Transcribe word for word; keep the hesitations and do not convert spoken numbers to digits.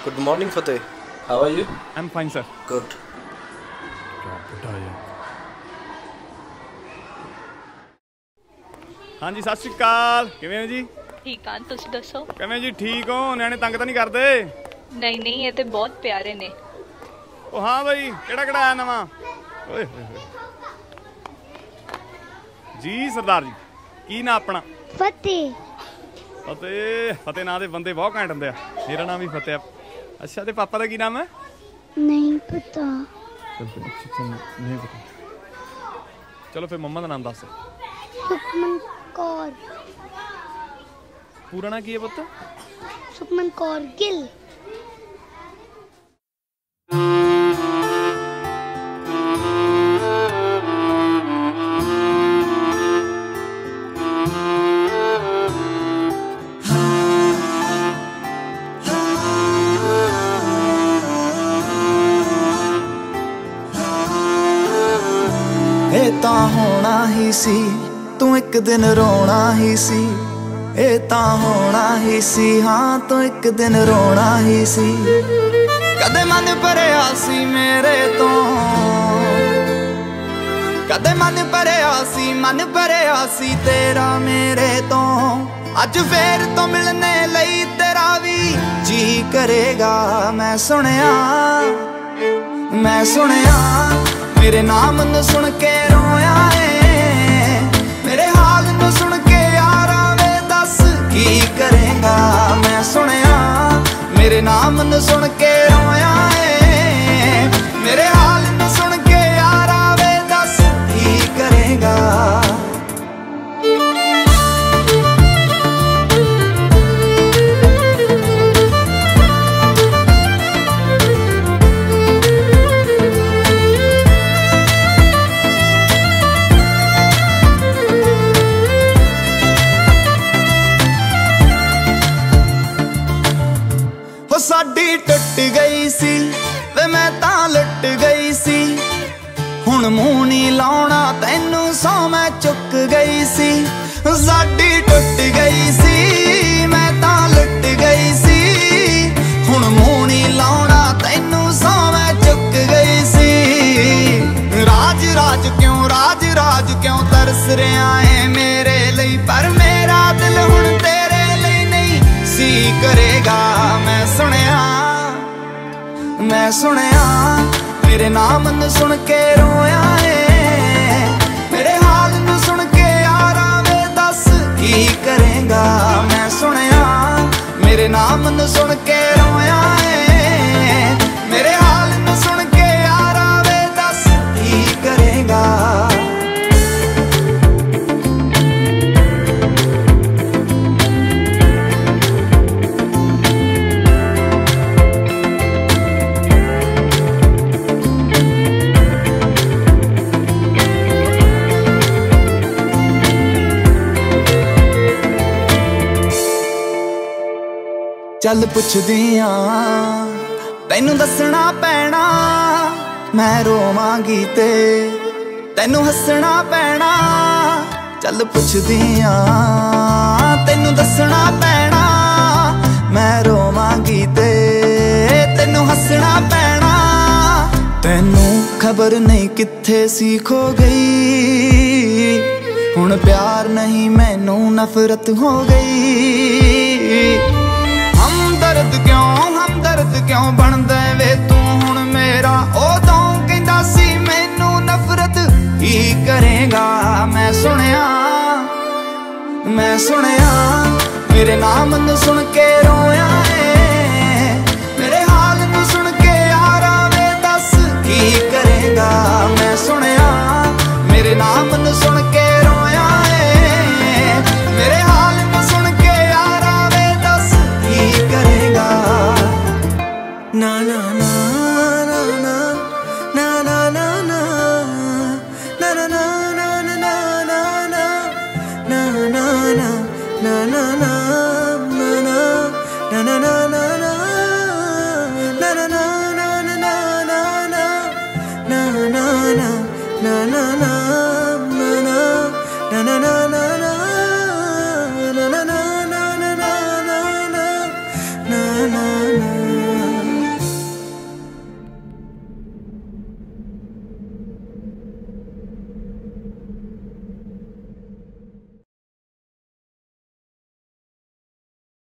Good morning, Fateh. How are you? I'm fine, sir. Good. ਹਾਂਜੀ ਸਤਿ ਸ਼੍ਰੀ ਅਕਾਲ। ਕਿਵੇਂ ਹੋ ਜੀ? ਠੀਕ ਆ, ਤੁਸੀਂ ਦੱਸੋ? ਕਿਵੇਂ ਜੀ? ਠੀਕ ਹੋ? ਨਿਆਣੇ ਤੰਗ ਤਾਂ ਨਹੀਂ ਕਰਦੇ? ਨਹੀਂ ਨਹੀਂ, ਇਹ ਤੇ ਬਹੁਤ ਪਿਆਰੇ ਨੇ। ਉਹ ਹਾਂ ਬਾਈ, ਕਿਹੜਾ ਕਿਹੜਾ ਆਇਆ ਨਵਾਂ? ਓਏ ਹੋਏ ਹੋਏ ਜੀ। ਸਰਦਾਰ ਜੀ, ਕੀ ਨਾਂ ਆਪਣਾ? ਫਤਿਹ। ਫਤਿਹ। ਫਤਿਹ ਨਾਂ ਦੇ ਬੰਦੇ ਬਹੁਤ ਘੈਂਟ ਹੁੰਦੇ ਆ। ਮੇਰਾ ਨਾਮ ਵੀ ਫਤਿਹ ਆ। ਅੱਛਾ, ਤੇ ਪਾਪਾ ਦਾ ਕੀ ਨਾਮ ਹੈ? ਨਹੀਂ ਪਤਾ। ਨਹੀਂ ਪਤਾ। ਚਲੋ ਫਿਰ ਮੰਮਾ ਦਾ ਨਾਮ ਦੱਸ। ਸੁਖਮਨ ਕੌਰ। ਪੂਰਾ ਨਾਂ ਕੀ ਹੈ ਪੁੱਤ? ਸੁਖਮਨ ਕੌਰ ਗਿੱਲ। ਇਹ ਤਾਂ ਹੋਣਾ ਹੀ ਸੀ, ਤੂੰ ਇੱਕ ਦਿਨ ਰੋਣਾ ਹੀ ਸੀ। ਇਹ ਤਾਂ ਹੋਣਾ ਹੀ ਸੀ, ਹਾਂ ਤੂੰ ਇੱਕ ਦਿਨ ਰੋਣਾ ਹੀ ਸੀ। ਕਦੇ ਮਨ ਭਰਿਆ ਸੀ ਮੇਰੇ ਤੋਂ, ਕਦੇ ਮਨ ਭਰਿਆ ਸੀ, ਮਨ ਭਰਿਆ ਸੀ ਤੇਰਾ ਮੇਰੇ ਤੋਂ। ਅੱਜ ਫੇਰ ਤੋਂ ਮਿਲਣੇ ਲਈ ਤੇਰਾ ਵੀ ਜੀ ਕਰੇਗਾ। ਮੈਂ ਸੁਣਿਆ, ਮੈਂ ਸੁਣਿਆ ਮੇਰੇ ਨਾਮ ਨੂੰ ਸੁਣ ਕੇ ਰੋਇਆ ਏ। ਮੇਰੇ ਹਾਲ ਨੂੰ ਸੁਣ ਕੇ ਯਾਰਾ ਵੇ ਦੱਸ ਕੀ ਕਰੇਗਾ। ਮੈਂ ਸੁਣਿਆ ਮੇਰੇ ਨਾਮ ਨੂੰ ਸੁਣ ਕੇ ਰੋਇਆ ਏ। ਮੇਰੇ ਹਾਲ ਨੂੰ ਸੁਣ ਕੇ ਯਾਰਾ ਵੇ ਦੱਸ ਕੀ ਕਰੇਗਾ। ਸਾਡੀ ਟੁੱਟ ਗਈ ਸੀ ਵੇ, ਮੈਂ ਤਾਂ ਲੁੱਟ ਗਈ ਸੀ। ਹੁਣ ਮੂੰਹ ਨਹੀਂ ਲਾਉਣਾ ਤੈਨੂੰ ਸੌ ਮੈਂ ਚੁੱਕ ਗਈ ਸੀ। ਸਾਡੀ ਟੁੱਟ ਗਈ ਸੀ, ਮੈਂ ਤਾਂ ਲੁੱਟ ਗਈ ਸੀ। ਹੁਣ ਮੂੰਹ ਨਹੀਂ ਲਾਉਣਾ ਤੈਨੂੰ ਸੌ ਮੈਂ ਚੁੱਕ ਗਈ ਸੀ। ਰਾਜ ਰਾਜ ਕਿਉਂ, ਰਾਜ ਰਾਜ ਕਿਉਂ ਤਰਸ ਰਿਹਾ ਏ ਮੇਰੇ ਲਈ। ਪਰ ਮੇਰਾ ਦਿਲ ਹੁਣ ਤੇਰੇ ਲਈ ਨਹੀਂ ਸੀ ਕਰੇਗਾ। ਮੈਂ ਸੁਣਿਆ, ਮੈਂ ਸੁਣਿਆ ਮੇਰੇ ਨਾਮ ਨੂੰ ਸੁਣ ਕੇ ਰੋਇਆ ਏ। ਮੇਰੇ ਹਾਲ ਨੂੰ ਸੁਣ ਕੇ ਯਾਰਾ ਵੇ ਦੱਸ ਕੀ ਕਰੇਗਾ। ਮੈਂ ਸੁਣਿਆ ਮੇਰੇ ਨਾਮ ਨੂੰ ਸੁਣ ਕੇ ਰੋਇਆ ਏ। ਮੇਰੇ ਹਾਲ ਨੂੰ ਸੁਣ ਕੇ ਯਾਰਾ ਵੇ ਦੱਸ ਕੀ ਕਰੇਗਾ। ਚੱਲ ਪੁੱਛਦੀ ਆਂ, ਤੈਨੂੰ ਦੱਸਣਾ ਪੈਣਾ। ਮੈਂ ਰੋਵਾਂਗੀ ਤੇ ਤੈਨੂੰ ਹੱਸਣਾ ਪੈਣਾ। ਚੱਲ ਪੁੱਛਦੀ ਆਂ, ਤੈਨੂੰ ਦੱਸਣਾ ਪੈਣਾ। ਮੈਂ ਰੋਵਾਂਗੀ ਤੇ ਤੈਨੂੰ ਹੱਸਣਾ ਪੈਣਾ। ਤੈਨੂੰ ਖਬਰ ਨਹੀਂ ਕਿੱਥੇ ਸੀ ਖੋ ਗਈ। ਹੁਣ ਪਿਆਰ ਨਹੀਂ ਮੈਨੂੰ ਨਫ਼ਰਤ ਹੋ ਗਈ। ਹਮਦਰਦ ਕਿਉਂ, ਹਮਦਰਦ ਕਿਉਂ ਬਣਦਾ ਵੇ ਤੂੰ ਹੁਣ ਮੇਰਾ। ਉਦੋਂ ਕਹਿੰਦਾ ਸੀ ਮੈਨੂੰ ਨਫ਼ਰਤ ਹੀ ਕਰੇਗਾ। ਮੈਂ ਸੁਣਿਆ, ਮੈਂ ਸੁਣਿਆ ਮੇਰੇ ਨਾਮ ਨੂੰ ਸੁਣ ਕੇ ਰੋਇਆ ਏ। ਮੇਰੇ ਹਾਲ ਨੂੰ ਸੁਣ ਕੇ ਯਾਰਾ ਵੇ ਦੱਸ ਕੀ ਕਰੇਗਾ। ਮੈਂ ਸੁਣਿਆ ਮੇਰੇ ਨਾਮ ਨੂੰ ਸੁਣ ਕੇ ਰੋਇਆ ਏ। ਮੇਰੇ ਹਾਲ ਨੂੰ ਸੁਣ ਕੇ ਯਾਰਾ ਵੇ ਦੱਸ ਕੀ ਕਰੇਗਾ। ਨਾ ਨਾ ਨਾ ਨਾ ਨਾ ਨਾ ਨਾ ਨਾ ਨਾ ਨਾ ਨਾ ਨਾ ਨਾ ਨਾ ਨਾ ਨਾ ਨਾ na na na